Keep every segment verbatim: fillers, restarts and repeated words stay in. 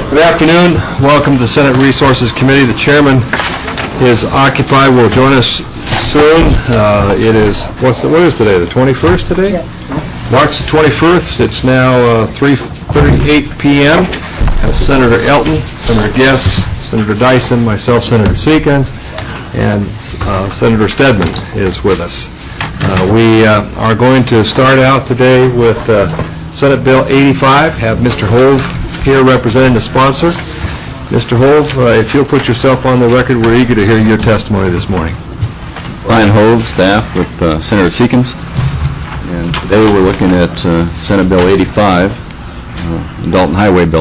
Good afternoon. Welcome to the Senate Resources Committee. The chairman is occupied. Will join us soon. Uh, it is, what's the, what is today, the twenty-first today? Yes. March the twenty-first. It's now uh, three thirty-eight p m Have Senator Elton, Senator Guess, Senator Dyson, myself, Senator Seekins, and uh, Senator Stedman is with us. Uh, we uh, are going to start out today with uh, Senate Bill eighty-five. Have Mister Hove here representing the sponsor. Mister Hove, uh, if you'll put yourself on the record, we're eager to hear your testimony this morning. Ryan Hove, staff with uh, Senator Seekins, and today we're looking at uh, Senate Bill eighty-five, uh, the Dalton Highway Bill.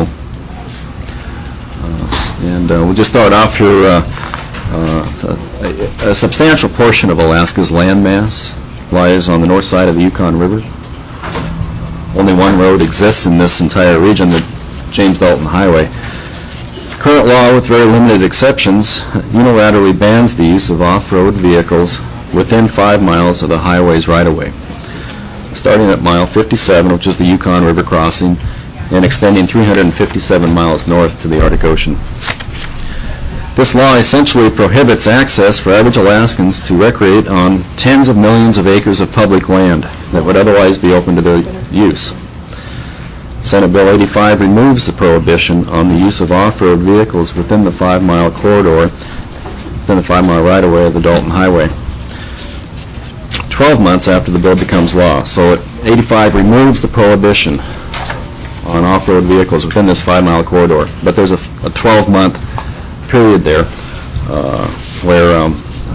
Uh, and uh, we'll just start off here. Uh, uh, a, a substantial portion of Alaska's landmass lies on the north side of the Yukon River. Only one road exists in this entire region, the James Dalton Highway. The current law, with very limited exceptions, unilaterally bans the use of off-road vehicles within five miles of the highway's right-of-way, starting at mile fifty-seven, which is the Yukon River crossing, and extending three hundred fifty-seven miles north to the Arctic Ocean. This law essentially prohibits access for average Alaskans to recreate on tens of millions of acres of public land that would otherwise be open to their use. Senate Bill eighty-five removes the prohibition on the use of off-road vehicles within the five-mile corridor, within the five-mile right-of-way of the Dalton Highway, twelve months after the bill becomes law. So it, eighty-five removes the prohibition on off-road vehicles within this five-mile corridor, but there's a twelve-month period there uh, where um,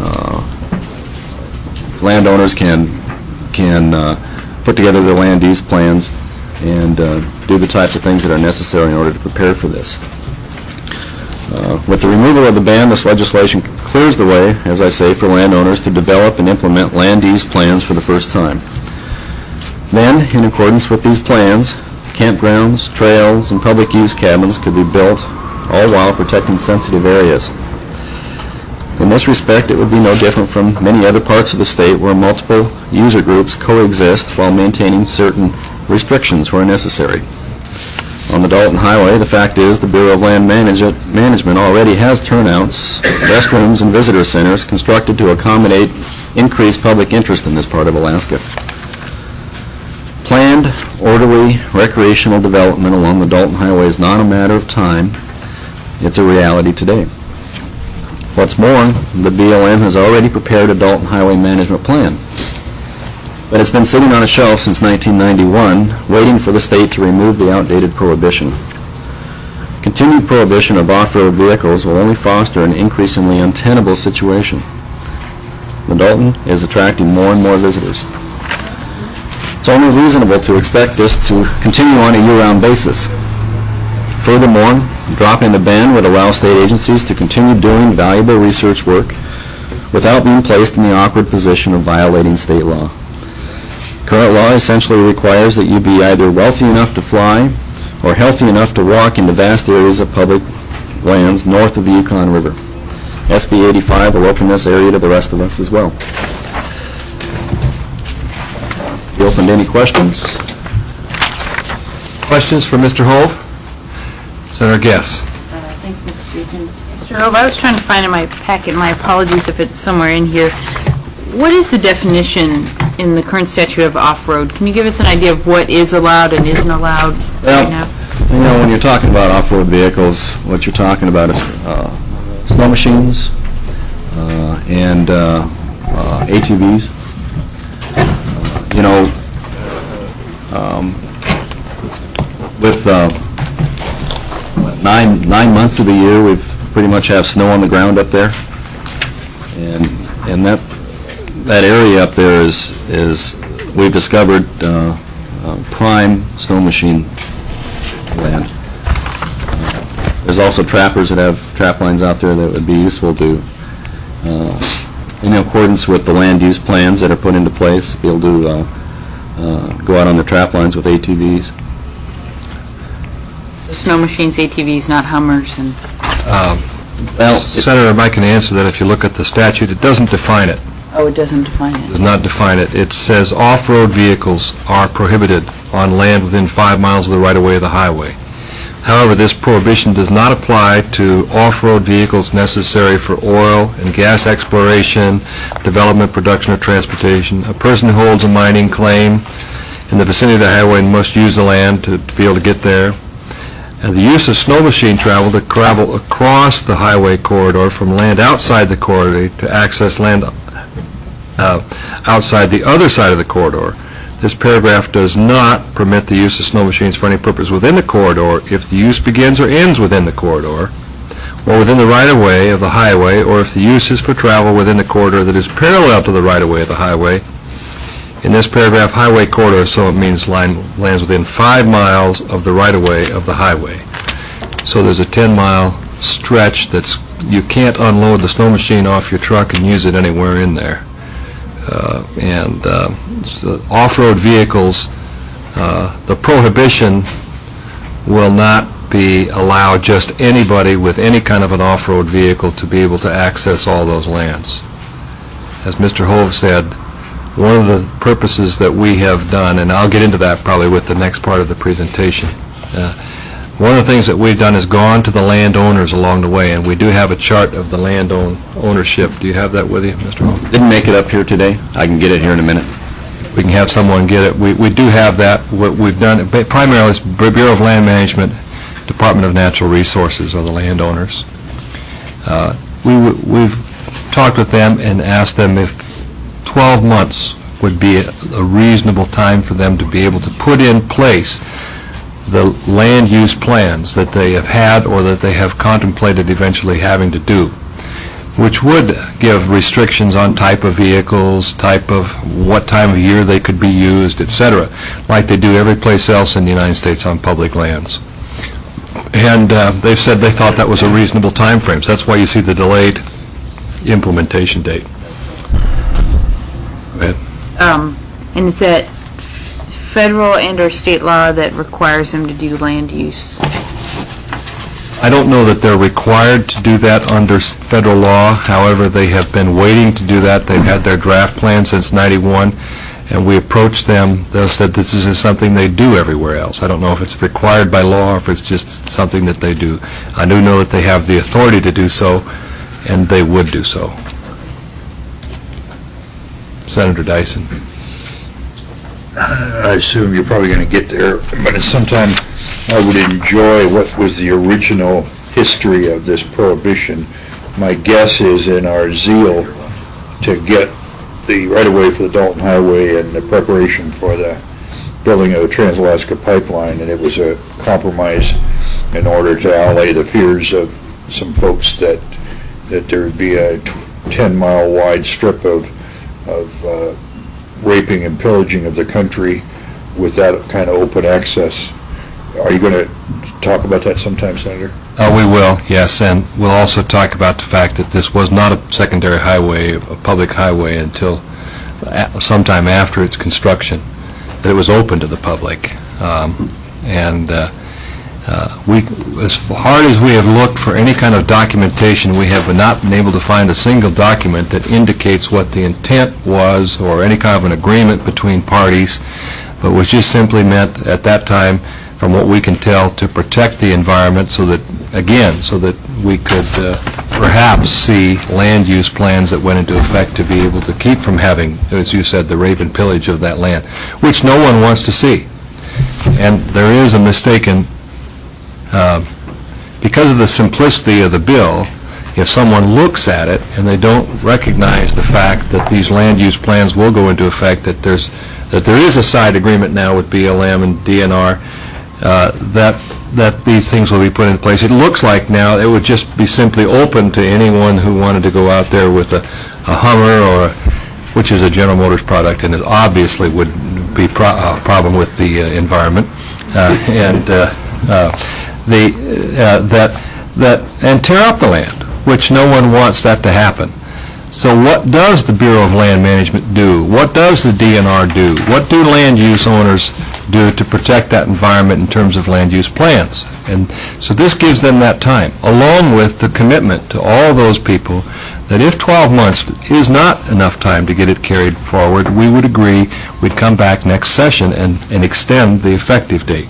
uh, landowners can can uh, put together their land use plans and uh, do the types of things that are necessary in order to prepare for this. Uh, with the removal of the ban, this legislation clears the way, as I say, for landowners to develop and implement land use plans for the first time. Then, in accordance with these plans, campgrounds, trails, and public use cabins could be built, all while protecting sensitive areas. In this respect, it would be no different from many other parts of the state where multiple user groups coexist while maintaining certain restrictions where necessary. On the Dalton Highway, the fact is the Bureau of Land Manage- Management already has turnouts, restrooms, and visitor centers constructed to accommodate increased public interest in this part of Alaska. Planned, orderly, recreational development along the Dalton Highway is not a matter of time. It's a reality today. What's more, the B L M has already prepared a Dalton Highway Management Plan, but it's been sitting on a shelf since nineteen ninety-one, waiting for the state to remove the outdated prohibition. Continued prohibition of off-road vehicles will only foster an increasingly untenable situation. The Dalton is attracting more and more visitors. It's only reasonable to expect this to continue on a year-round basis. Furthermore, dropping the ban would allow state agencies to continue doing valuable research work without being placed in the awkward position of violating state law. Current law essentially requires that you be either wealthy enough to fly or healthy enough to walk into vast areas of public lands north of the Yukon River. S B eighty-five will open this area to the rest of us as well. You open to any questions? Questions for Mister Hove? Senator Guess. Uh, thank you, Mister Seekins. Mister Hove, I was trying to find in my packet, my apologies if it's somewhere in here. What is the definition in the current statute of off-road? Can you give us an idea of what is allowed and isn't allowed well, right now? You know, when you're talking about off-road vehicles, what you're talking about is uh, snow machines uh, and uh, uh, A T Vs. Uh, you know, um, with uh, nine nine months of the year, we pretty much have snow on the ground up there, and and that that area up there is is we've discovered uh, uh, prime snow machine land. Uh, there's also trappers that have trap lines out there that would be useful to, uh, in accordance with the land use plans that are put into place, be able to uh, uh, go out on the trap lines with A T Vs. So snow machines, A T Vs, not Hummers, and. Um, well, Senator Mike can answer that. If you look at the statute, it doesn't define it. Oh, it doesn't define it. It does not define it. It says off-road vehicles are prohibited on land within five miles of the right-of-way of the highway. However, this prohibition does not apply to off-road vehicles necessary for oil and gas exploration, development, production, or transportation. A person who holds a mining claim in the vicinity of the highway must use the land to, to be able to get there. And the use of snow machine travel to travel across the highway corridor from land outside the corridor to access land uh, outside the other side of the corridor. This paragraph does not permit the use of snow machines for any purpose within the corridor if the use begins or ends within the corridor, or within the right-of-way of the highway, or if the use is for travel within the corridor that is parallel to the right-of-way of the highway. In this paragraph, highway corridor, so it means line, lands within five miles of the right-of-way of the highway. So there's a ten-mile stretch that's, you can't unload the snow machine off your truck and use it anywhere in there. Uh, and uh, so off-road vehicles, uh, the prohibition will not be allowed just anybody with any kind of an off-road vehicle to be able to access all those lands. As Mister Hove said, one of the purposes that we have done, and I'll get into that probably with the next part of the presentation, uh, one of the things that we've done is gone to the landowners along the way, and we do have a chart of the land own ownership. Do you have that with you, Mister Hall? Didn't make it up here today. I can get it here in a minute. We can have someone get it. We, we do have that. What we've done, primarily, is Bureau of Land Management, Department of Natural Resources are the landowners. Uh, we, we've talked with them and asked them if twelve months would be a, a reasonable time for them to be able to put in place the land use plans that they have had or that they have contemplated eventually having to do, which would give restrictions on type of vehicles, type of what time of year they could be used, et cetera, like they do every place else in the United States on public lands. And uh, they've said they thought that was a reasonable time frame. So that's why you see the delayed implementation date. Go ahead. Um, and is that federal and or state law that requires them to do land use? I don't know that they're required to do that under s- federal law. However, they have been waiting to do that. They've had their draft plan since ninety-one, and we approached them. They said this is something they do everywhere else. I don't know if it's required by law or if it's just something that they do. I do know that they have the authority to do so, and they would do so. Senator Dyson. I assume you're probably going to get there, but at some time I would enjoy what was the original history of this prohibition. My guess is in our zeal to get the right-of-way for the Dalton Highway and the preparation for the building of the Trans-Alaska Pipeline, and it was a compromise in order to allay the fears of some folks that that there would be a ten-mile wide strip of of uh, raping and pillaging of the country with that kind of open access. Are you going to talk about that sometime, Senator? Uh, we will, yes, and we'll also talk about the fact that this was not a secondary highway, a public highway, until a- sometime after its construction, that it was open to the public. Um, and uh, uh, we, as hard as we have looked for any kind of documentation, we have not been able to find a single document that indicates what the intent was or any kind of an agreement between parties, but was just simply meant at that time, from what we can tell, to protect the environment so that, again, so that we could uh, perhaps see land use plans that went into effect to be able to keep from having, as you said, the rape and pillage of that land, which no one wants to see. And there is a mistaken, uh, because of the simplicity of the bill, if someone looks at it and they don't recognize the fact that these land use plans will go into effect, that there's that there is a side agreement now with B L M and D N R, uh, that that these things will be put in place. It looks like now it would just be simply open to anyone who wanted to go out there with a, a Hummer or a, which is a General Motors product and is obviously would be pro- a problem with the uh, environment, uh, and uh, uh, the uh, that that and tear up the land, which no one wants that to happen. So what does the Bureau of Land Management do? What does the D N R do? What do land use owners do to protect that environment in terms of land use plans? And so this gives them that time, along with the commitment to all those people that if twelve months is not enough time to get it carried forward, we would agree we'd come back next session and, and extend the effective date.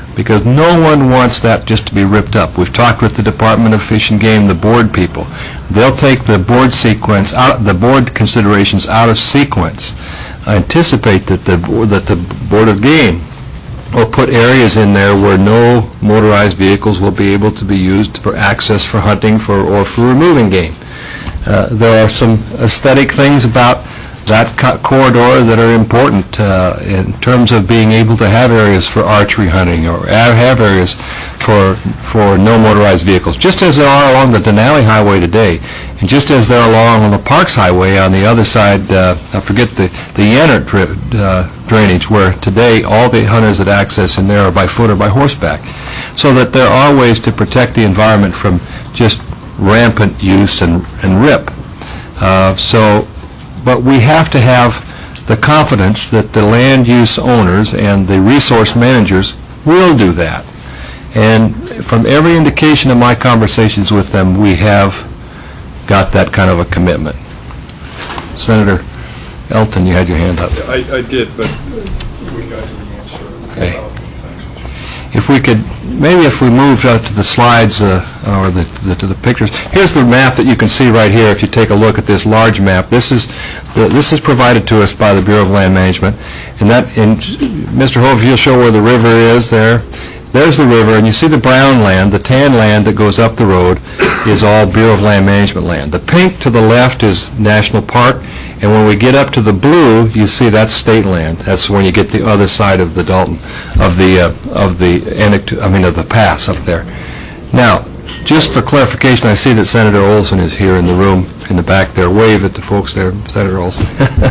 because no one wants that just to be ripped up. We've talked with the Department of Fish and Game, the board people. They'll take the board sequence out, the board considerations out of sequence. I anticipate that the that the Board of Game will put areas in there where no motorized vehicles will be able to be used for access for hunting for or for removing game. Uh, there are some aesthetic things about that co- corridor that are important uh, in terms of being able to have areas for archery hunting or have, have areas for for no motorized vehicles, just as there are along the Denali Highway today, and just as there are along on the Parks Highway on the other side. Uh, I forget the the Yannert dra- uh, drainage, where today all the hunters that access in there are by foot or by horseback, so that there are ways to protect the environment from just rampant use and and rip. Uh, so. But we have to have the confidence that the land use owners and the resource managers will do that. And from every indication of my conversations with them, we have got that kind of a commitment. Senator Elton, you had your hand up. I, I did, but we got the answer. Okay. If we could, maybe if we move out to the slides uh, or the, the, to the pictures. Here's the map that you can see right here. If you take a look at this large map, this is the, this is provided to us by the Bureau of Land Management. And that, in Mister Hove, you'll show where the river is there. There's the river, and you see the brown land, the tan land that goes up the road, is all Bureau of Land Management land. The pink to the left is National Park, and when we get up to the blue, you see that's state land. That's when you get the other side of the Dalton, of the uh, of the I mean of the pass up there. Now, just for clarification, I see that Senator Olson is here in the room in the back there. Wave at the folks there, Senator Olson.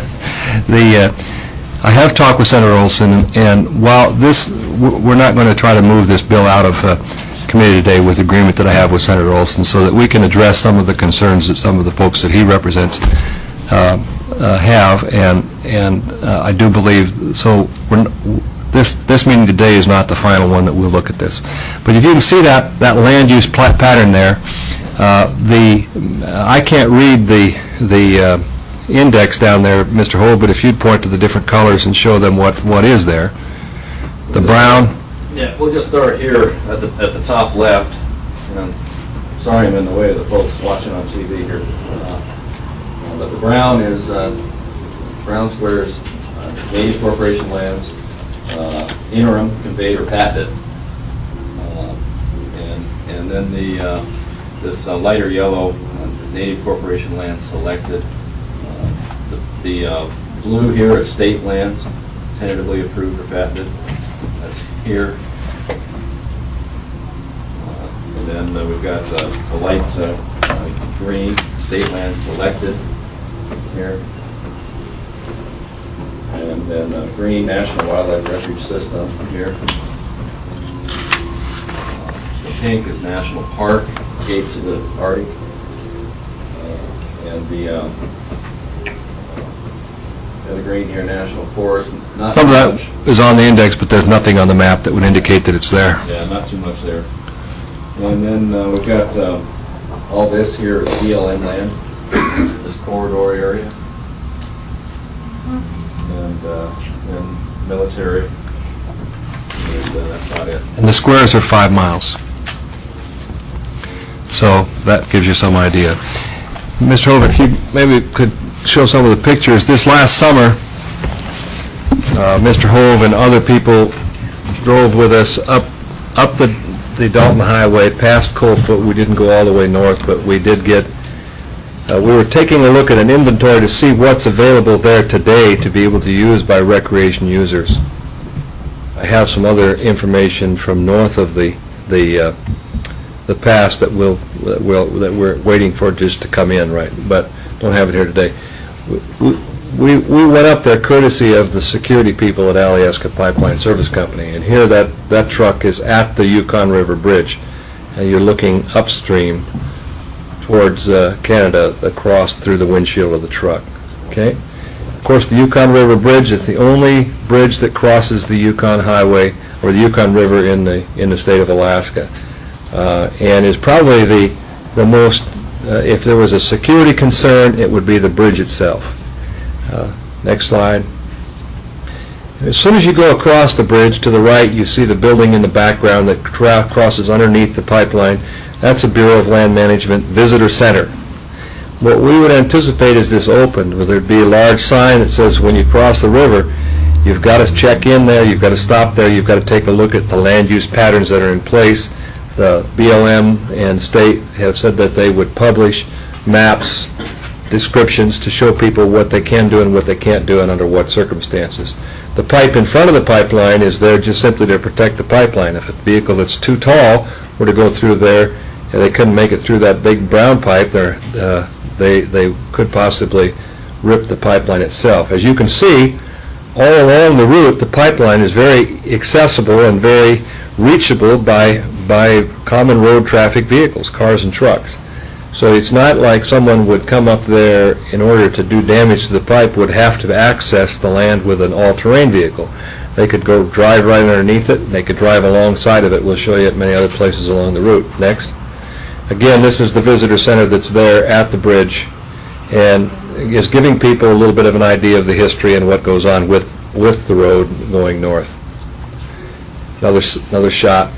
the uh, I have talked with Senator Olson, and, and while this, we're not going to try to move this bill out of uh, committee today with agreement that I have with Senator Olson, so that we can address some of the concerns that some of the folks that he represents uh, uh, have, and and uh, I do believe so. We're, this this meeting today is not the final one that we'll look at this, but if you can see that that land use plat pattern there, uh, the uh, I can't read the the. Uh, index down there, Mister Hove, but if you'd point to the different colors and show them what, what is there. The brown. Yeah, we'll just start here at the at the top left. And I'm sorry I'm in the way of the folks watching on T V here. Uh, but the brown is uh, brown squares, uh, native corporation lands, uh, interim, conveyed, or patented. Uh, and and then the uh, this uh, lighter yellow, uh, native corporation lands selected. The, the uh, blue here is state lands, tentatively approved or patented. That's here. Uh, and then uh, we've got uh, the light uh, uh, green, state lands selected here. And then uh, green, National Wildlife Refuge System here. Uh, the pink is National Park, Gates of the Arctic. Uh, and the um, the green here, National Forest. Not Some of that much. is on the index, but there's nothing on the map that would indicate that it's there. Yeah, not too much there. And then uh, we've got uh, all this here is B L M land, this corridor area, and uh, then military, and uh, that's about it. And the squares are five miles. So that gives you some idea. Mister Hove, if you maybe could show some of the pictures. This last summer, uh, Mister Hove and other people drove with us up up the, the Dalton Highway, past Coalfoot. We didn't go all the way north, but we did get, uh, we were taking a look at an inventory to see what's available there today to be able to use by recreation users. I have some other information from north of the the uh, the pass that we'll, that we'll that we're waiting for just to come in, right? But don't have it here today. We, we, we went up there courtesy of the security people at Alyeska Pipeline Service Company, and here that, that truck is at the Yukon River Bridge, and you're looking upstream towards uh, Canada across through the windshield of the truck. Okay? Of course, the Yukon River Bridge is the only bridge that crosses the Yukon Highway or the Yukon River in the in the state of Alaska, uh, and is probably the the most. Uh, if there was a security concern, it would be the bridge itself. Uh, next slide. As soon as you go across the bridge to the right, you see the building in the background that cra- crosses underneath the pipeline. That's a Bureau of Land Management Visitor Center. What we would anticipate is this opened, where there'd be a large sign that says when you cross the river, you've got to check in there, you've got to stop there, you've got to take a look at the land use patterns that are in place. The B L M and state have said that they would publish maps, descriptions to show people what they can do and what they can't do and under what circumstances. The pipe in front of the pipeline is there just simply to protect the pipeline. If a vehicle that's too tall were to go through there and they couldn't make it through that big brown pipe, uh, they, they could possibly rip the pipeline itself. As you can see, all along the route, the pipeline is very accessible and very reachable by, by common road traffic vehicles, cars and trucks. So it's not like someone would come up there in order to do damage to the pipe would have to access the land with an all-terrain vehicle. They could go drive right underneath it, and they could drive alongside of it. We'll show you at many other places along the route. Next. Again, this is the visitor center that's there at the bridge, and is giving people a little bit of an idea of the history and what goes on with, with the road going north. Another, another shot.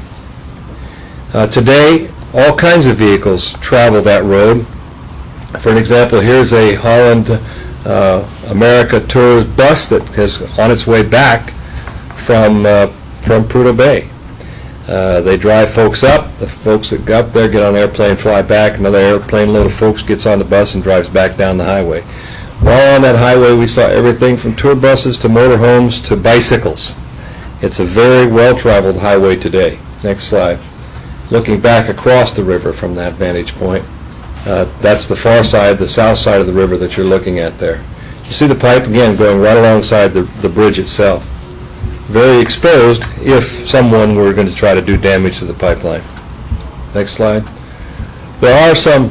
Uh, today, all kinds of vehicles travel that road. For an example, here's a Holland uh, America Tours bus that is on its way back from uh, from Prudhoe Bay. Uh, they drive folks up. The folks that got up there get on an airplane, fly back. Another airplane load of folks gets on the bus and drives back down the highway. While on that highway, we saw everything from tour buses to motorhomes to bicycles. It's a very well-traveled highway today. Next slide. Looking back across the river from that vantage point, uh, that's the far side, the south side of the river that you're looking at there. You see the pipe, again, going right alongside the, the bridge itself. Very exposed if someone were going to try to do damage to the pipeline. Next slide. There are some,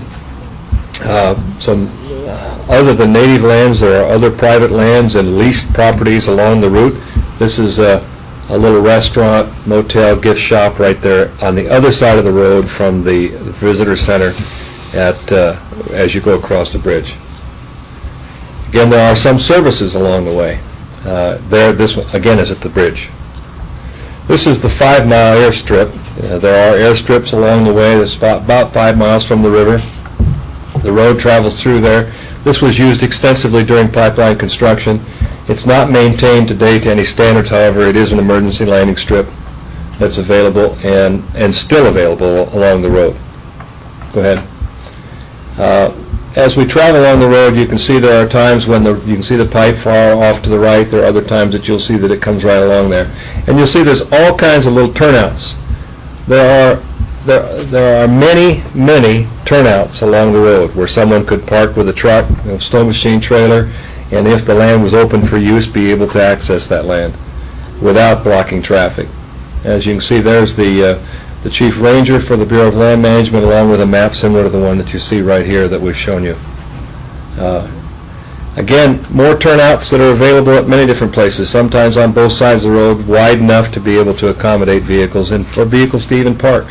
uh, some uh, other than native lands, there are other private lands and leased properties along the route. This is uh, a little restaurant, motel, gift shop right there on the other side of the road from the visitor center at uh, as you go across the bridge. Again, there are some services along the way. Uh, there, this one, again, is at the bridge. This is the five-mile airstrip. Uh, there are airstrips along the way. That's about five miles from the river. The road travels through there. This was used extensively during pipeline construction. It's not maintained today to any standards, however. It is an emergency landing strip that's available and, and still available along the road. Go ahead. Uh, as we travel along the road, you can see there are times when the, you can see the pipe far off to the right. There are other times that you'll see that it comes right along there. And you'll see there's all kinds of little turnouts. There are, there, there are many, many turnouts along the road where someone could park with a truck, a snow machine trailer, and if the land was open for use, be able to access that land without blocking traffic. As you can see, there's the uh, the Chief Ranger for the Bureau of Land Management, along with a map similar to the one that you see right here that we've shown you. Uh, again, more turnouts that are available at many different places, sometimes on both sides of the road, wide enough to be able to accommodate vehicles and for vehicles to even park.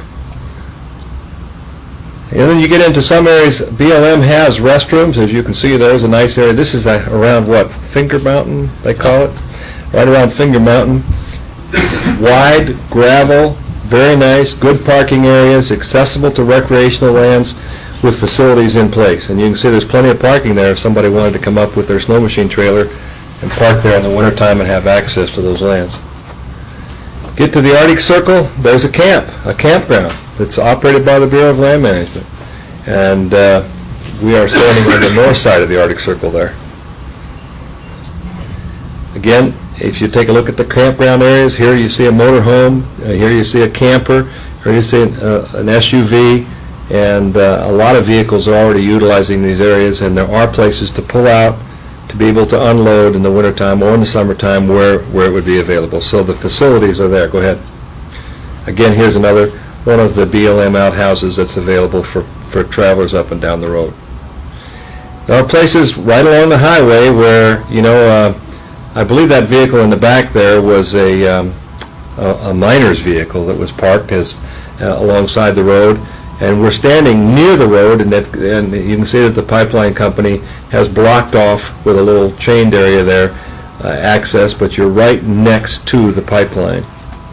And then you get into some areas, B L M has restrooms. As you can see, there's a nice area. This is a, around, what, Finger Mountain, they call it? Right around Finger Mountain. Wide, gravel, very nice, good parking areas, accessible to recreational lands with facilities in place. And you can see there's plenty of parking there if somebody wanted to come up with their snow machine trailer and park there in the wintertime and have access to those lands. Get to the Arctic Circle, there's a camp, a campground that's operated by the Bureau of Land Management. And uh, we are standing on the north side of the Arctic Circle there. Again, if you take a look at the campground areas, here you see a motorhome, uh, here you see a camper, here you see an, uh, an S U V, and uh, a lot of vehicles are already utilizing these areas, and there are places to pull out to be able to unload in the wintertime or in the summertime where, where it would be available. So the facilities are there. Go ahead. Again, here's another one of the B L M outhouses that's available for, for travelers up and down the road. There are places right along the highway where, you know, uh, I believe that vehicle in the back there was a, um, a, a miner's vehicle that was parked as uh, alongside the road, and we're standing near the road, and, that, and you can see that the pipeline company has blocked off with a little chained area there uh, access, but you're right next to the pipeline.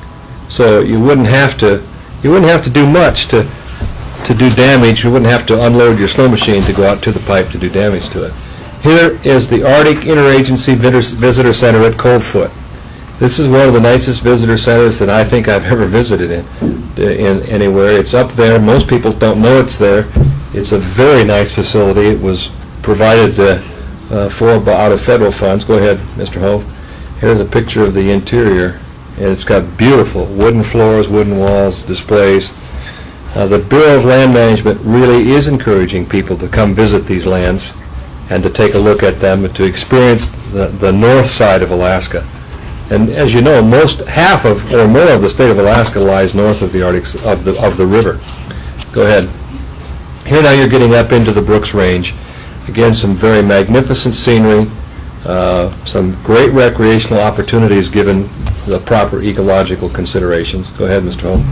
So you wouldn't have to, you wouldn't have to do much to, to do damage. You wouldn't have to unload your snow machine to go out to the pipe to do damage to it. Here is the Arctic Interagency Vis- Visitor Center at Coldfoot. This is one of the nicest visitor centers that I think I've ever visited in, in anywhere. It's up there. Most people don't know it's there. It's a very nice facility. It was provided uh, uh, for out of federal funds. Go ahead, Mister Hove. Here's a picture of the interior, and it's got beautiful wooden floors, wooden walls, displays. Uh, the Bureau of Land Management really is encouraging people to come visit these lands and to take a look at them and to experience the, the north side of Alaska. And as you know, most half of or more of the state of Alaska lies north of the Arctic of the of the river. Go ahead. Here now you're getting up into the Brooks Range. Again, some very magnificent scenery, uh, some great recreational opportunities given the proper ecological considerations. Go ahead, Mister Holm.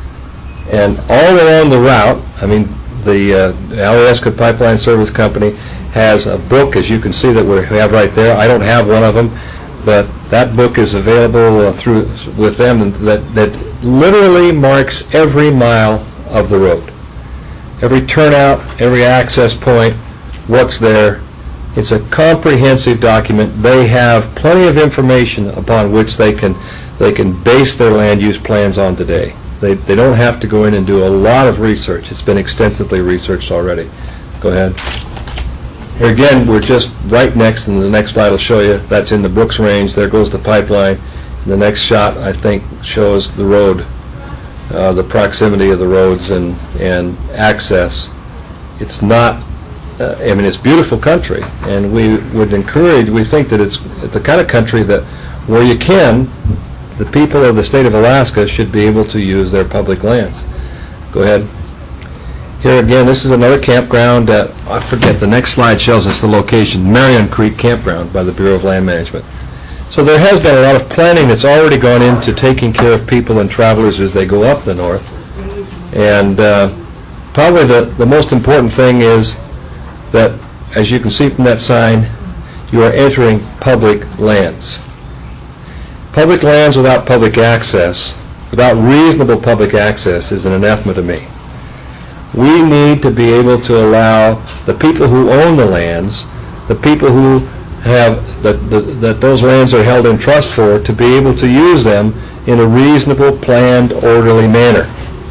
And all along the route, I mean, the uh, Alyeska Pipeline Service Company has a book, as you can see, that we have right there. I don't have one of them, but that book is available uh, through with them, and that, that literally marks every mile of the road. Every turnout, every access point, what's there. It's a comprehensive document. They have plenty of information upon which they can they can base their land use plans on today. They, they don't have to go in and do a lot of research. It's been extensively researched already. Go ahead. Here again, we're just right next, and the next slide will show you, that's in the Brooks Range. There goes the pipeline. And the next shot, I think, shows the road, uh, the proximity of the roads and, and access. It's not, uh, I mean, it's beautiful country, and we would encourage, we think that it's the kind of country that where you can, the people of the state of Alaska should be able to use their public lands. Go ahead. Here again, this is another campground at, I forget, the next slide shows us the location, Marion Creek Campground by the Bureau of Land Management. So there has been a lot of planning that's already gone into taking care of people and travelers as they go up the north. And uh, probably the, the most important thing is that, as you can see from that sign, you are entering public lands. Public lands without public access, without reasonable public access, is an anathema to me. We need to be able to allow the people who own the lands, the people who have, that, that those lands are held in trust for, to be able to use them in a reasonable, planned, orderly manner.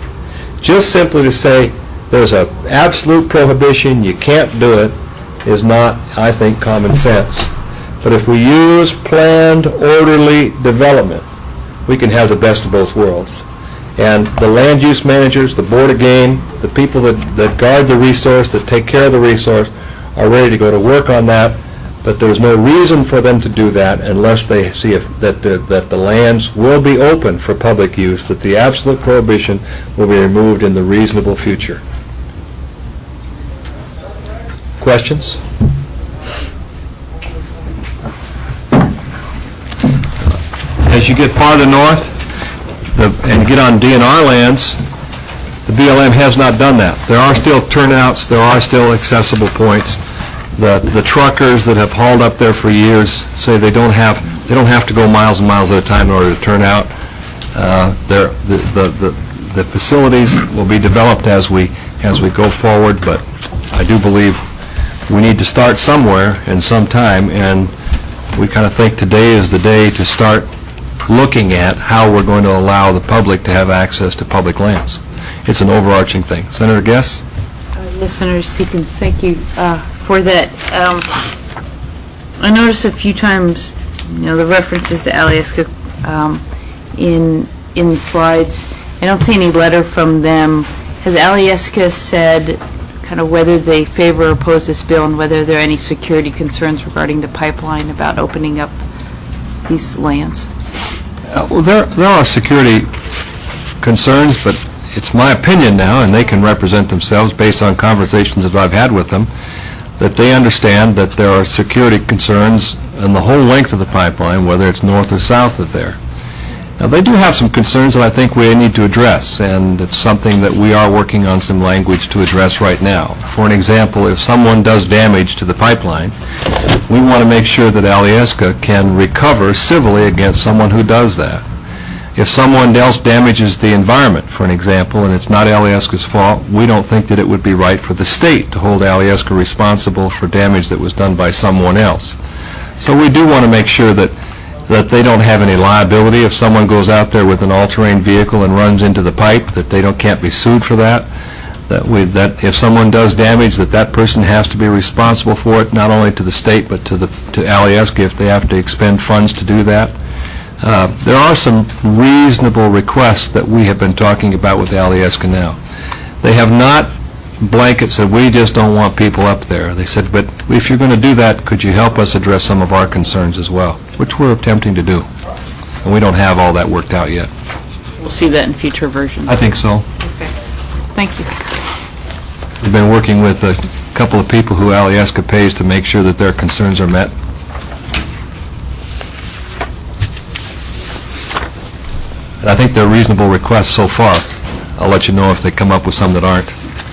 Just simply to say there's an absolute prohibition, you can't do it, is not, I think, common sense. But if we use planned, orderly development, we can have the best of both worlds. And the land use managers, the Board of Game, the people that, that guard the resource, that take care of the resource, are ready to go to work on that. But there's no reason for them to do that unless they see if, that, the, that the lands will be open for public use, that the absolute prohibition will be removed in the reasonable future. Questions? As you get farther north the, and get on D N R lands, the B L M has not done that. There are still turnouts, there are still accessible points. The, the truckers that have hauled up there for years say they don't have they don't have to go miles and miles at a time in order to turn out. Uh, the, the, the, the facilities will be developed as we as we go forward, but I do believe we need to start somewhere and sometime, and we kind of think today is the day to start looking at how we're going to allow the public to have access to public lands. It's an overarching thing. Senator Guess? Uh, yes, Senator Seekins, thank you uh, for that. Um, I noticed a few times, you know, the references to Alyeska um, in in the slides. I don't see any letter from them. Has Alyeska said kind of whether they favor or oppose this bill, and whether there are any security concerns regarding the pipeline about opening up these lands? Uh, well, there, there are security concerns, but it's my opinion now, and they can represent themselves based on conversations that I've had with them, that they understand that there are security concerns in the whole length of the pipeline, whether it's north or south of there. Now, they do have some concerns that I think we need to address, and it's something that we are working on some language to address right now. For an example, if someone does damage to the pipeline, we want to make sure that Alyeska can recover civilly against someone who does that. If someone else damages the environment, for an example, and it's not Alyeska's fault, we don't think that it would be right for the state to hold Alyeska responsible for damage that was done by someone else. So we do want to make sure that that they don't have any liability if someone goes out there with an all-terrain vehicle and runs into the pipe, that they don't can't be sued for that. That we that if someone does damage, that that person has to be responsible for it, not only to the state but to the to Alyeska if they have to expend funds to do that. Uh, there are some reasonable requests that we have been talking about with Alyeska now. They have not blanket said, we just don't want people up there. They said, but if you're going to do that, could you help us address some of our concerns as well, which we're attempting to do. And we don't have all that worked out yet. We'll see that in future versions. I think so. Okay. Thank you. We've been working with a couple of people who Alyeska pays to make sure that their concerns are met. And I think they're reasonable requests so far. I'll let you know if they come up with some that aren't.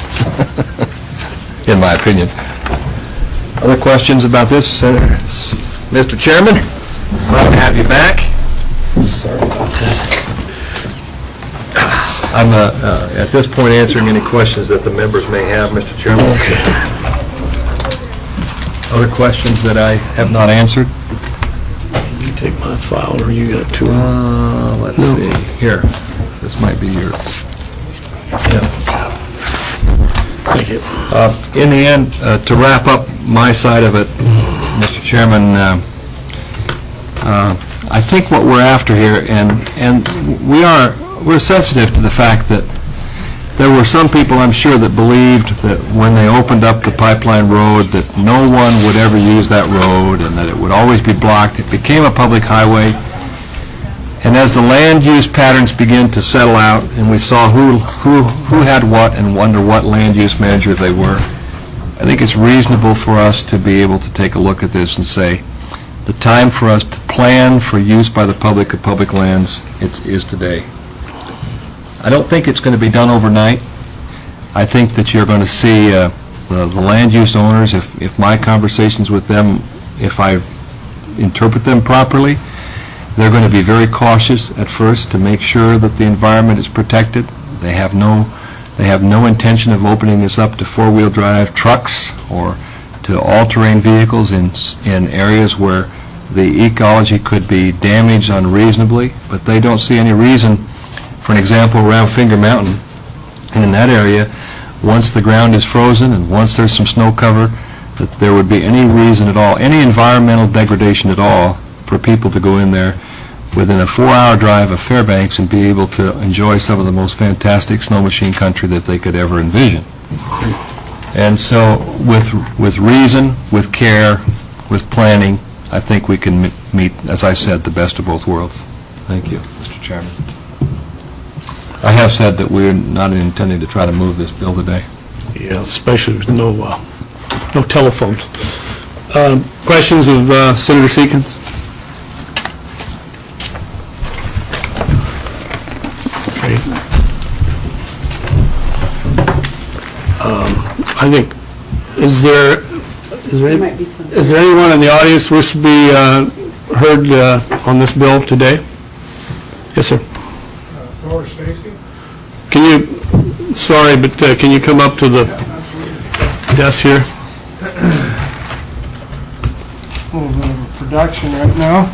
In my opinion. Other questions about this, Senator? Mister Chairman, glad to have you back. Sorry about that. I'm uh, uh, at this point answering any questions that the members may have, Mister Chairman. Okay. Other questions that I have not answered? You take my file, or you got two? Uh, let's No. see. Here, this might be yours. Yeah. Thank you. Uh, In the end, uh, to wrap up my side of it, Mister Chairman, uh, uh, I think what we're after here, and and we are we're sensitive to the fact that there were some people, I'm sure, that believed that when they opened up the pipeline road that no one would ever use that road and that it would always be blocked. It became a public highway. And as the land use patterns began to settle out, and we saw who who who had what and under what land use manager they were, I think it's reasonable for us to be able to take a look at this and say, the time for us to plan for use by the public of public lands it's, is today. I don't think it's going to be done overnight. I think that you're going to see uh, the, the land use owners, if, if my conversations with them, if I interpret them properly, they're going to be very cautious at first to make sure that the environment is protected. They have no, they have no intention of opening this up to four-wheel drive trucks or to all-terrain vehicles in in areas where the ecology could be damaged unreasonably. But they don't see any reason, for an example, around Finger Mountain, and in that area, once the ground is frozen and once there's some snow cover, that there would be any reason at all, any environmental degradation at all, for people to go in there within a four-hour drive of Fairbanks and be able to enjoy some of the most fantastic snow machine country that they could ever envision. And so with with reason, with care, with planning, I think we can meet, as I said, the best of both worlds. Thank you, Mister Chairman. I have said that we're not intending to try to move this bill today. Yeah, especially with no, uh, no telephones. Um, Questions of uh, Senator Seekins? Okay. Um, I think, is there, is there, any- is there anyone in the audience wish to be uh, heard uh, on this bill today? Yes, sir. Thor Stacy? Can you, sorry, but uh, can you come up to the desk here? A little bit of a production right now.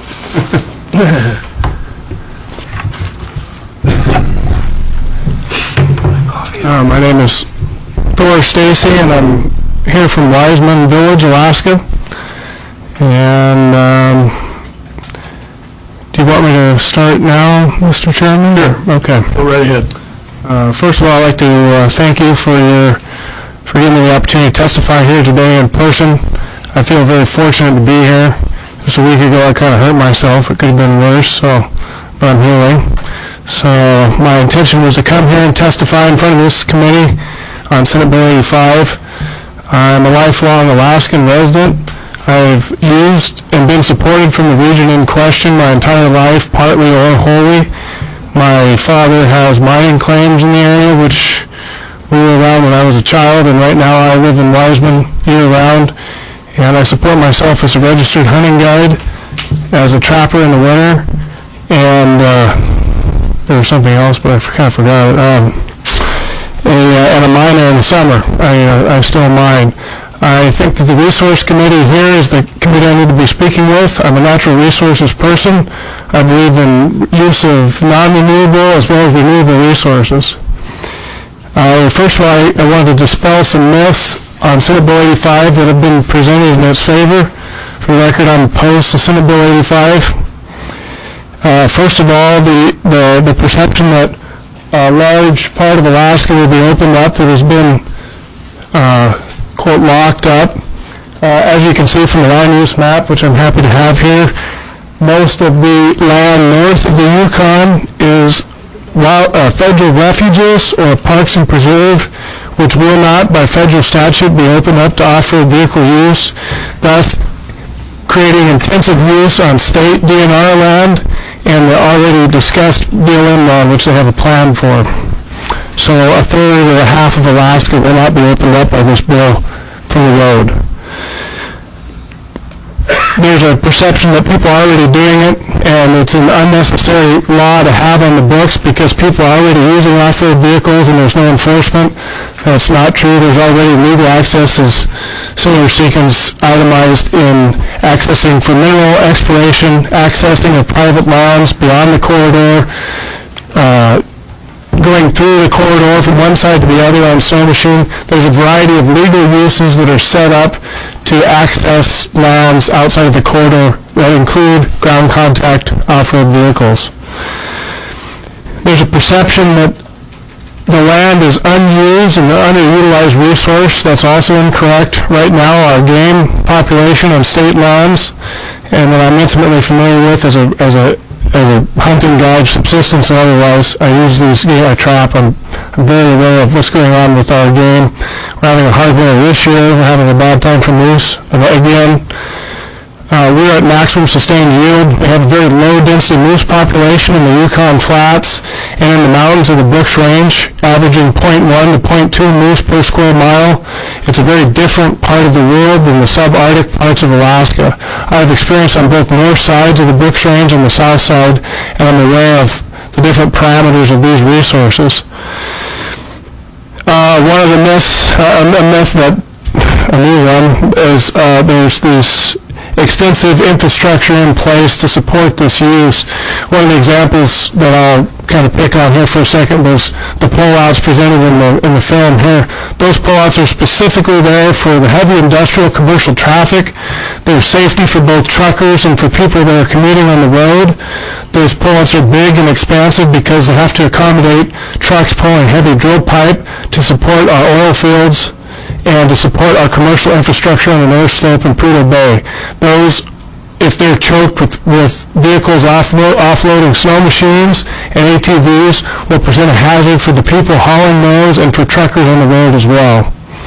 Uh, my name is Thor Stacy, and I'm here from Wiseman Village, Alaska. And um, do you want me to start now, Mister Chairman? Sure. Okay. Go right ahead. Uh, First of all, I'd like to uh, thank you for your, for giving me the opportunity to testify here today in person. I feel very fortunate to be here. Just a week ago, I kind of hurt myself. It could have been worse, so, but I'm healing. So my intention was to come here and testify in front of this committee on Senate Bill eighty-five. I'm a lifelong Alaskan resident. I've used and been supported from the region in question my entire life, partly or wholly. My father has mining claims in the area, which we were around when I was a child, and right now I live in Wiseman year-round, and I support myself as a registered hunting guide, as a trapper in the winter, and uh, there was something else, but I kind of forgot it. Um, a, uh, and a miner in the summer. I, uh, I still mine. I think that the resource committee here is the committee I need to be speaking with. I'm a natural resources person. I believe in use of non-renewable as well as renewable resources. Uh, first of all, I, I wanted to dispel some myths on Senate Bill eighty-five that have been presented in its favor. For the record, I'm opposed to Senate Bill eighty-five. Uh, first of all, the, the, the perception that a large part of Alaska will be opened up that has been uh, quote, locked up. Uh, as you can see from the land use map, which I'm happy to have here, most of the land north of the Yukon is wild, uh, federal refuges or parks and preserve, which will not, by federal statute, be opened up to off-road vehicle use, thus creating intensive use on state D N R land and the already discussed B L M land, which they have a plan for. So a third or a half of Alaska will not be opened up by this bill from the road. There's a perception that people are already doing it, and it's an unnecessary law to have on the books because people are already using off-road vehicles and there's no enforcement. That's not true. There's already legal access, as Senator Seekins itemized, in accessing for mineral exploration, accessing of private lands beyond the corridor, uh, going through the corridor from one side to the other on snow machine. There's a variety of legal uses that are set up to access lands outside of the corridor that include ground contact off-road vehicles. There's a perception that the land is unused and an underutilized resource. That's also incorrect. Right now, our game population on state lands, and that I'm intimately familiar with as a as a as a hunting guide, subsistence and otherwise, I use these, I trap. I'm, I'm very aware of what's going on with our game. We're having a hard winter this year. We're having a bad time for moose. And again, uh, we're at maximum sustained yield. We have a very low density moose population in the Yukon Flats and in the mountains of the Brooks Range, averaging zero point one to zero point two moose per square mile. It's a very different part of the world than the subarctic parts of Alaska. I have experience on both north sides of the Brooks Range and the south side, and I'm aware of the different parameters of these resources. Uh, one of the myths, uh, a myth that, a new one, is uh, there's this extensive infrastructure in place to support this use. One of the examples that I'll kind of pick on here for a second was the pullouts presented in the in the film here. Those pullouts are specifically there for the heavy industrial commercial traffic. There's safety for both truckers and for people that are commuting on the road. Those pullouts are big and expansive because they have to accommodate trucks pulling heavy drill pipe to support our oil fields and to support our commercial infrastructure on the North Slope and Prudhoe Bay. Those, if they're choked with, with vehicles offlo- offloading snow machines and A T Vs, will present a hazard for the people hauling those and for truckers on the road as well.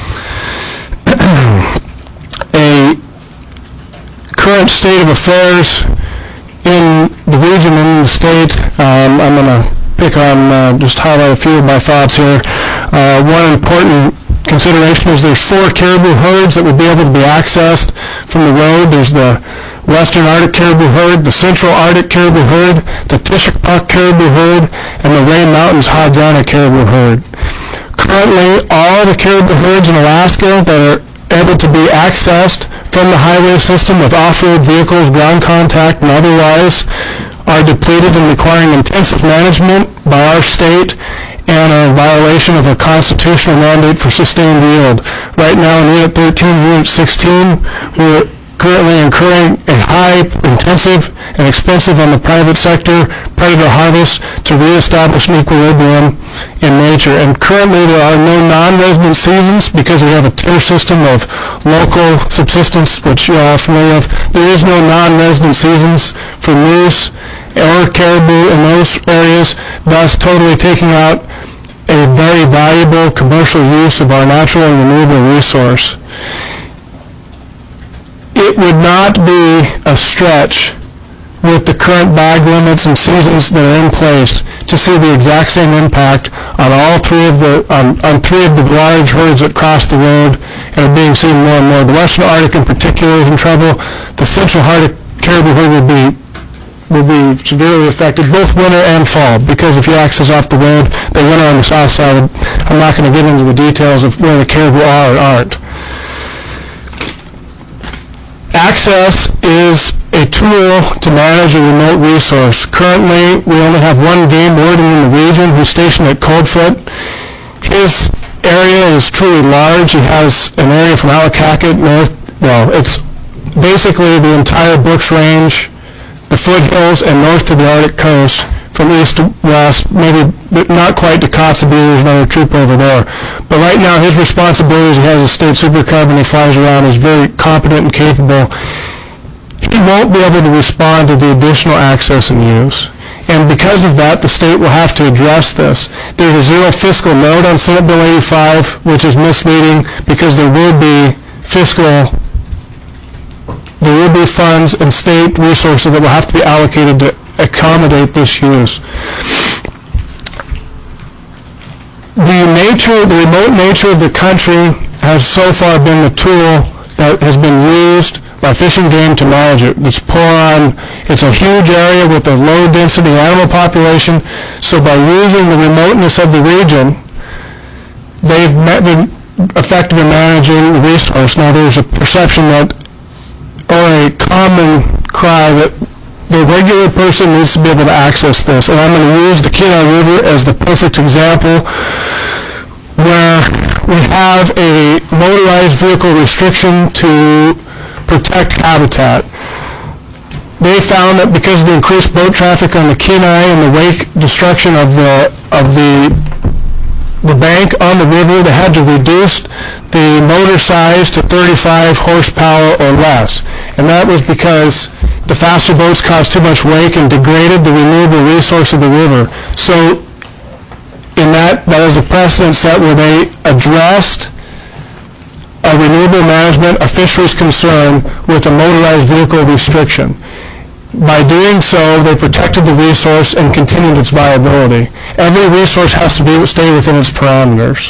A current state of affairs in the region and in the state, um, I'm going to pick on, uh, just highlight a few of my thoughts here. Uh, one important consideration is there's four caribou herds that would be able to be accessed from the road. There's the Western Arctic caribou herd, the Central Arctic caribou herd, the Tishikpuk caribou herd, and the Rain Mountains Haudana caribou herd. Currently, all the caribou herds in Alaska that are able to be accessed from the highway system with off-road vehicles, ground contact, and otherwise are depleted and requiring intensive management by our state and are in violation of a constitutional mandate for sustained yield. Right now in Unit thirteen, Unit sixteen, we're currently incurring a high, intensive, and expensive on the private sector predator harvest to reestablish an equilibrium in nature. And currently there are no non-resident seasons because we have a tier system of local subsistence, which you all are familiar with. There is no non-resident seasons for moose or caribou in those areas, thus totally taking out a very valuable commercial use of our natural and renewable resource. It would not be a stretch with the current bag limits and seasons that are in place to see the exact same impact on all three of the, on, on three of the large herds that cross the road and are being seen more and more. The Western Arctic in particular is in trouble. The Central Arctic caribou herd will be will be severely affected, both winter and fall, because if you access off the road, they winter on the south side. I'm not going to get into the details of where the caribou are or aren't. Access is a tool to manage a remote resource. Currently, we only have one game warden in the region who's stationed at Coldfoot. His area is truly large. He has an area from Allakaket north, well, it's basically the entire Brooks Range, the foothills, and north to the Arctic coast, from east to west, maybe not quite to Kotzebue, there's another troop over there. But right now, his responsibilities, he has a state super cub and he flies around, he's very competent and capable. He won't be able to respond to the additional access and use. And because of that, the state will have to address this. There's a zero fiscal note on Senate Bill eighty-five, which is misleading because there will be fiscal there will be funds and state resources that will have to be allocated to accommodate this use. The nature, the remote nature of the country has so far been the tool that has been used by Fish and Game to manage it. It's poor on, it's a huge area with a low density animal population, so by using the remoteness of the region, they've been effective in managing the resource. Now there's a perception that, or a common cry that the regular person needs to be able to access this. And I'm going to use the Kenai River as the perfect example where we have a motorized vehicle restriction to protect habitat. They found that because of the increased boat traffic on the Kenai and the wake destruction of the, of the the bank on the river, they had to reduce the motor size to thirty-five horsepower or less. And that was because the faster boats caused too much wake and degraded the renewable resource of the river. So in that, that was a precedent set where they addressed a renewable management, a fisheries concern with a motorized vehicle restriction. By doing so, they protected the resource and continued its viability. Every resource has to be stay within its parameters.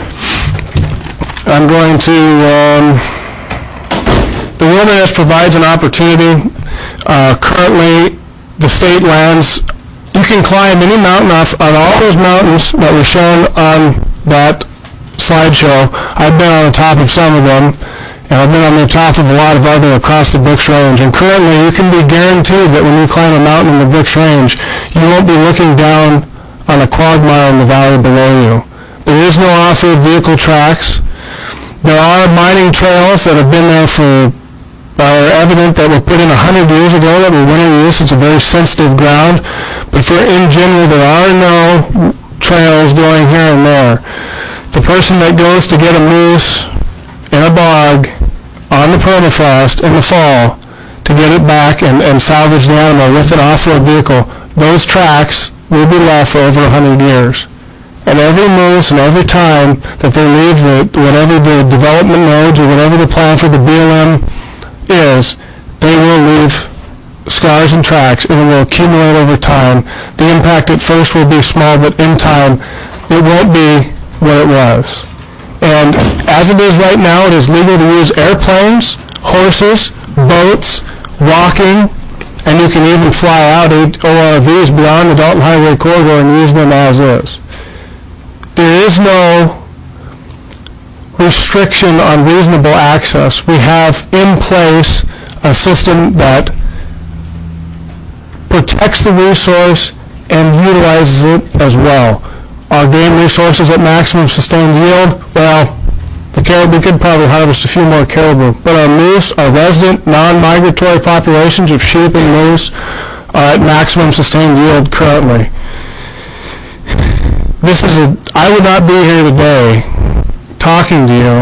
I'm going to, um, the wilderness provides an opportunity. Uh, currently, the state lands, you can climb any mountain off on all those mountains that were shown on that slideshow. I've been on the top of some of them, and I've been on the top of a lot of other across the Brooks Range. And currently, you can be guaranteed that when you climb a mountain in the Brooks Range, you won't be looking down on a quagmire in the valley below you. There is no off-road vehicle tracks. There are mining trails that have been there for, are evident that were put in a hundred years ago that were winter use. It's a very sensitive ground. But for in general, there are no trails going here and there. The person that goes to get a moose in a bog on the permafrost in the fall to get it back and, and salvage the animal with an off-road vehicle, those tracks will be left for over a hundred years. And every moose and every time that they leave the, whatever the development nodes or whatever the plan for the B L M is, they will leave scars and tracks, and it will accumulate over time. The impact at first will be small, but in time, it won't be what it was. And as it is right now, it is legal to use airplanes, horses, boats, walking, and you can even fly out O R Vs beyond the Dalton Highway corridor and use them as is. There is no restriction on reasonable access. We have in place a system that protects the resource and utilizes it as well. Our game resources at maximum sustained yield, well, the caribou, we could probably harvest a few more caribou, but our moose, our resident non-migratory populations of sheep and moose are at maximum sustained yield currently. This is a, I would not be here today talking to you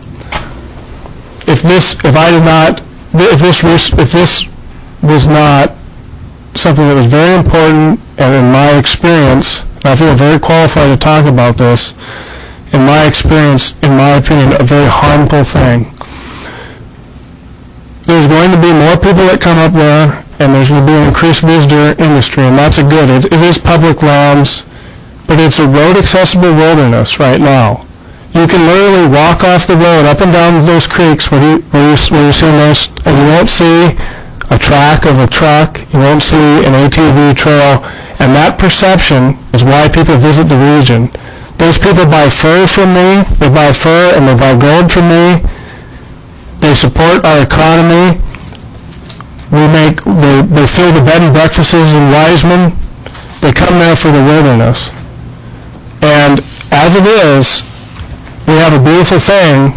if this, if I did not, if this, if this was not something that was very important, and in my experience, I feel very qualified to talk about this, in my experience, in my opinion, a very harmful thing. There's going to be more people that come up there, and there's going to be an increase visitor industry, and that's a good. It, it is public lands, but it's a road-accessible wilderness right now. You can literally walk off the road up and down those creeks where you where you where you're seeing those, and you won't see a track of a truck. You won't see an A T V trail, and that perception is why people visit the region. Those people buy fur from me. They buy fur and they buy gold from me. They support our economy. We make they they fill the bed and breakfasts in Wiseman. They come there for the wilderness, and as it is, we have a beautiful thing,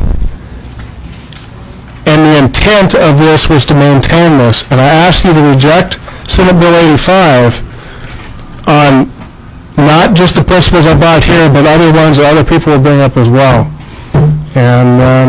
and the intent of this was to maintain this. And I ask you to reject Senate Bill eighty-five on not just the principles I brought here, but other ones that other people will bring up as well. And um,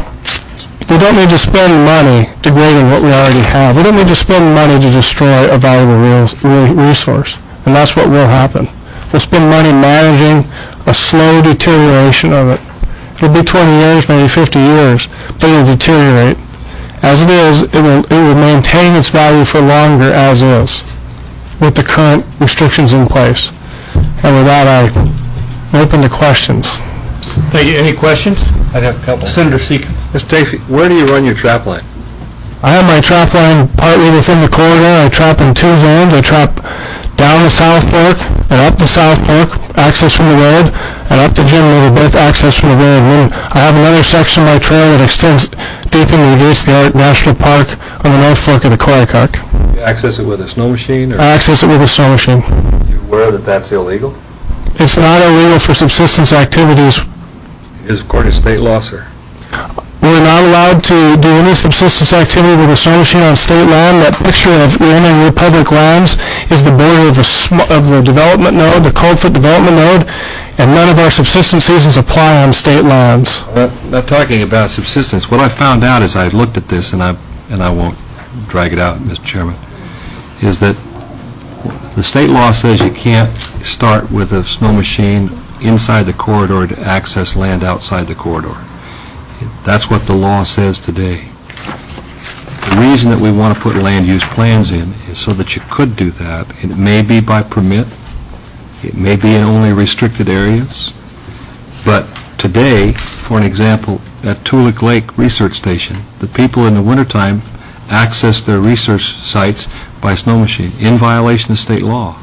we don't need to spend money degrading what we already have. We don't need to spend money to destroy a valuable real, real resource, and that's what will happen. We'll spend money managing a slow deterioration of it. It'll be twenty years, maybe fifty years, but it'll deteriorate. As it is, it will, it will maintain its value for longer as is, with the current restrictions in place. And with that, I open to questions. Thank you. Any questions? I'd have a couple. Senator Seekins. Mister Chafee, where do you run your trap line? I have my trap line partly within the corridor. I trap in two zones. I trap down the South Fork and up the South Fork, access from the road, and up the Jim River, both access from the road. And then I have another section of my trail that extends deep into the gates of the Art National Park on the North Fork of the Koyukuk. You access it with a snow machine, or I access it with a snow machine. are you aware that that's illegal? It's not illegal for subsistence activities. It is according to state law, sir. We're not allowed to do any subsistence activity with a snow machine on state land. That picture of entering your public lands is the border of the, sm- of the development node, the Coldfoot development node, and none of our subsistence seasons apply on state lands. I'm not, not talking about subsistence. What I found out as I looked at this, and I and I won't drag it out, Mister Chairman, is that the state law says you can't start with a snow machine inside the corridor to access land outside the corridor. That's what the law says today. The reason that we want to put land use plans in is so that you could do that. It may be by permit. It may be in only restricted areas. But today, for an example, at Toolik Lake Research Station, the people in the wintertime access their research sites by snow machine in violation of state law.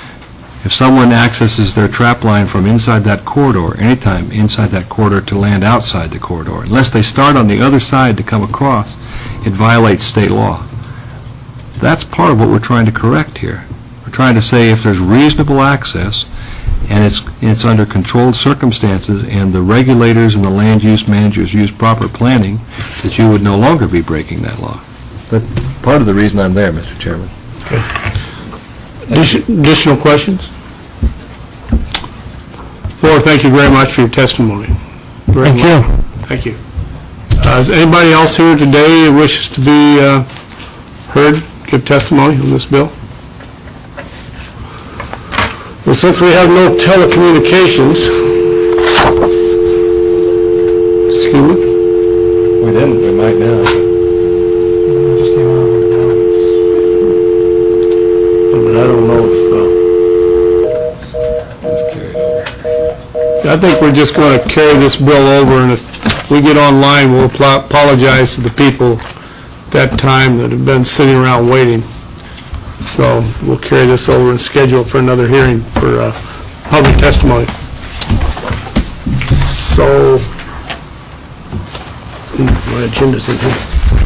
If someone accesses their trap line from inside that corridor, anytime inside that corridor to land outside the corridor, unless they start on the other side to come across, it violates state law. That's part of what we're trying to correct here. We're trying to say if there's reasonable access and it's it's under controlled circumstances and the regulators and the land use managers use proper planning, that you would no longer be breaking that law. That's part of the reason I'm there, Mister Chairman. Okay. Additional questions? Thor, thank you very much for your testimony. Very Thank well. you. Thank you. Uh, is anybody else here today who wishes to be uh, heard, give testimony on this bill? Well, since we have no telecommunications, excuse me? We didn't. We might now. But I don't know if, Let's carry it over. uh, I think we're just going to carry this bill over, and if we get online, we'll pl- apologize to the people that time that have been sitting around waiting. So we'll carry this over and schedule for another hearing for uh, public testimony. So, hmm, my agenda's in here.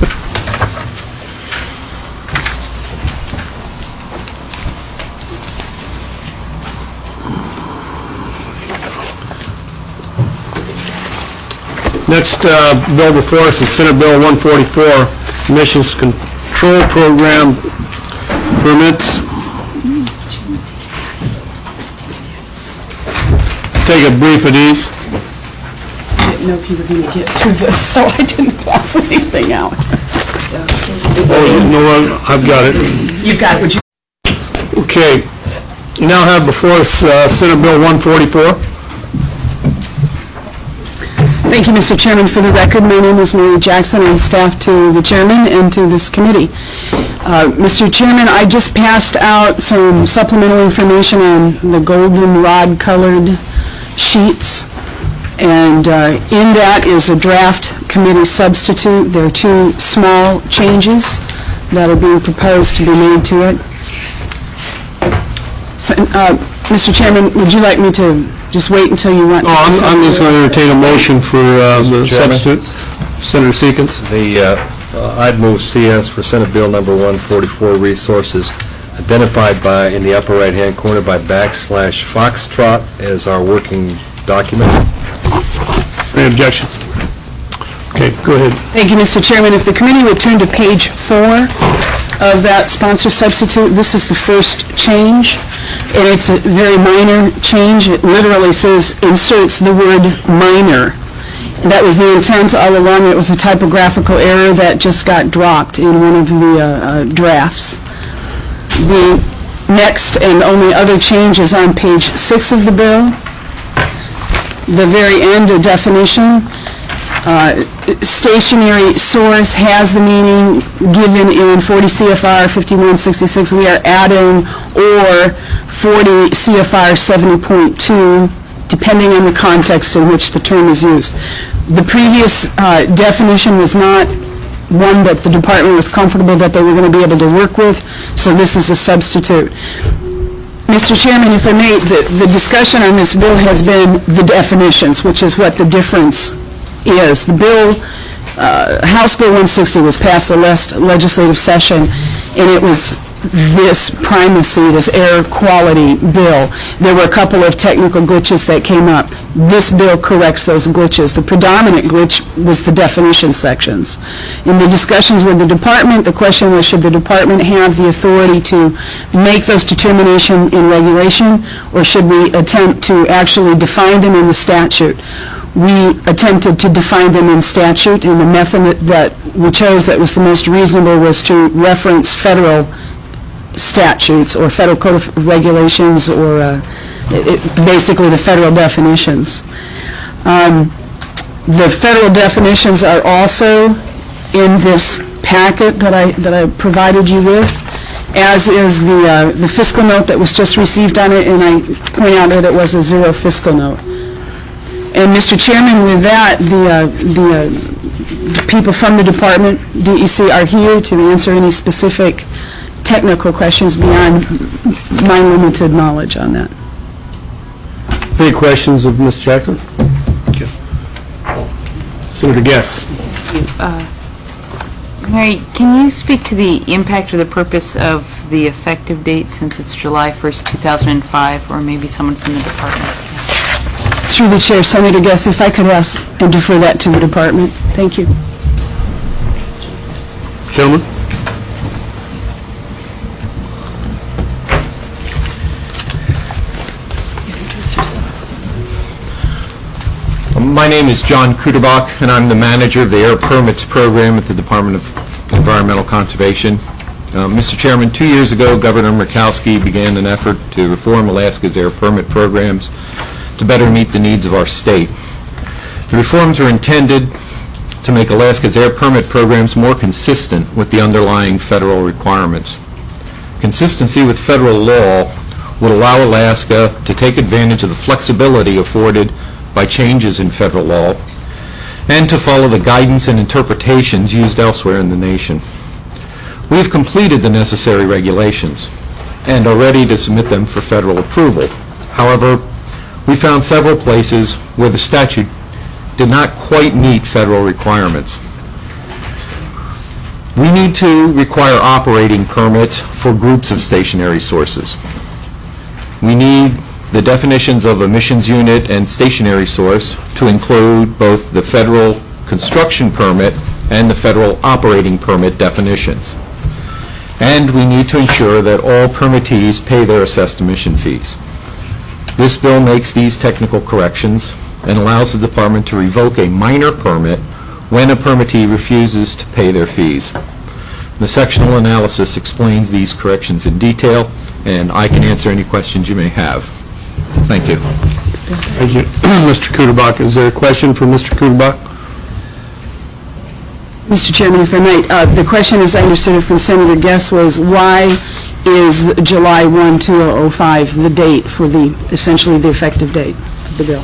Next uh, bill before us is Senate Bill one forty-four, Emissions Control Program permits. Take a brief of these. I didn't know if you were going to get to this, so I didn't pass anything out. Oh, you know what? I've got it. You've got it, would you? Okay. You now have before us uh, Senate Bill one forty-four. Thank you, Mister Chairman. For the record, my name is Mary Jackson. I'm staff to the chairman and to this committee. Uh, Mister Chairman, I just passed out some supplemental information on the goldenrod colored sheets, and uh, in that is a draft committee substitute. There are two small changes that are being proposed to be made to it. So, uh, Mister Chairman, would you like me to just wait until you want to... Oh, I'm I'm just going to entertain a motion for uh, the Chairman? substitute. Senator Seekins. The, uh, uh, I'd move C S for Senate Bill number one forty-four, resources identified by, in the upper right-hand corner, by backslash Foxtrot as our working document. Any objections? Okay, go ahead. Thank you, Mister Chairman. If the committee would turn to page four of that sponsor substitute, this is the first change, and it's a very minor change. It literally says, inserts the word minor. And that was the intent all along. It was a typographical error that just got dropped in one of the uh, uh, drafts. The next and only other change is on page six of the bill. The very end, a definition. Uh, stationary source has the meaning given in forty C F R fifty-one sixty-six. We are adding or forty C F R seventy point two, depending on the context in which the term is used. The previous uh, definition was not one that the department was comfortable that they were going to be able to work with, so this is a substitute. Mister Chairman, if I may, the, the discussion on this bill has been the definitions, which is what the difference is. The bill, uh, House Bill one sixty was passed the last legislative session, and it was this primacy, this air quality bill. There were a couple of technical glitches that came up. This bill corrects those glitches. The predominant glitch was the definition sections. In the discussions with the department, the question was, should the department have the authority to make those determinations in regulation, or should we attempt to actually define them in the statute? We attempted to define them in statute, and the method that we chose that was the most reasonable was to reference federal statutes or federal code of regulations, or uh, it, it, basically the federal definitions. Um, the federal definitions are also in this packet that I that I provided you with, as is the uh, the fiscal note that was just received on it, and I point out that it was a zero fiscal note. And Mister Chairman, with that, the uh, the, uh, the people from the department, D E C, are here to answer any specific technical questions beyond my limited knowledge on that. Any questions of Miz Jackson? Okay. Senator Guess. Uh, Mary, can you speak to the impact or the purpose of the effective date, since it's July first, two thousand five, or maybe someone from the department? Through the chair, Senator Guess, if I could ask and defer that to the department. Thank you. Gentlemen. My name is John Kuderbach, and I'm the manager of the Air Permits Program at the Department of Environmental Conservation. Uh, Mister Chairman, two years ago, Governor Murkowski began an effort to reform Alaska's air permit programs to better meet the needs of our state. The reforms are intended to make Alaska's air permit programs more consistent with the underlying federal requirements. Consistency with federal law would allow Alaska to take advantage of the flexibility afforded by changes in federal law and to follow the guidance and interpretations used elsewhere in the nation. We have completed the necessary regulations and are ready to submit them for federal approval. However, we found several places where the statute did not quite meet federal requirements. We need to require operating permits for groups of stationary sources. We need the definitions of emissions unit and stationary source to include both the federal construction permit and the federal operating permit definitions. And we need to ensure that all permittees pay their assessed emission fees. This bill makes these technical corrections and allows the department to revoke a minor permit when a permittee refuses to pay their fees. The sectional analysis explains these corrections in detail, and I can answer any questions you may have. Thank you. Thank you. Mister Kuderbach, is there a question for Mister Kuderbach? Mister Chairman, if I might, uh, the question, as I understood it from Senator Guess, was why is July first, two thousand five the date for the, essentially the effective date of the bill?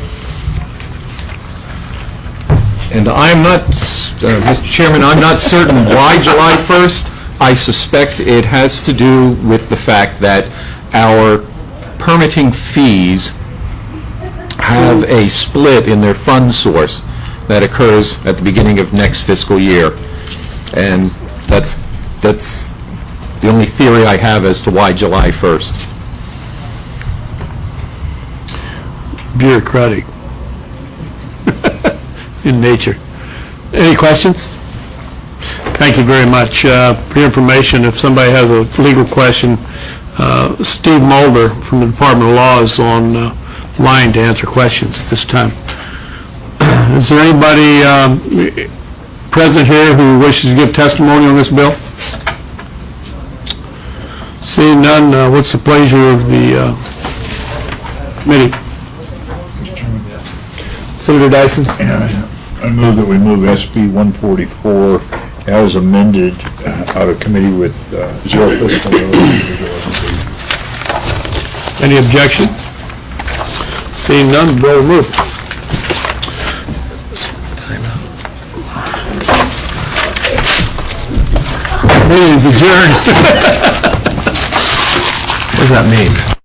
And I'm not, uh, Mister Chairman, I'm not certain why July first. I suspect it has to do with the fact that our permitting fees have a split in their fund source that occurs at the beginning of next fiscal year. And that's, that's the only theory I have as to why July first. Bureaucratic in nature. Any questions? Thank you very much. Uh, For your information, if somebody has a legal question, uh, Steve Mulder from the Department of Law is on uh, line to answer questions at this time. Is there anybody um, present here who wishes to give testimony on this bill? Seeing none, uh, what's the pleasure of the uh, committee? Senator Dyson? I move that we move S B one forty-four as amended uh, out of committee with uh, zero fiscal notice. Any objection? Seeing none, bill moved. Meeting's adjourned. What does that mean?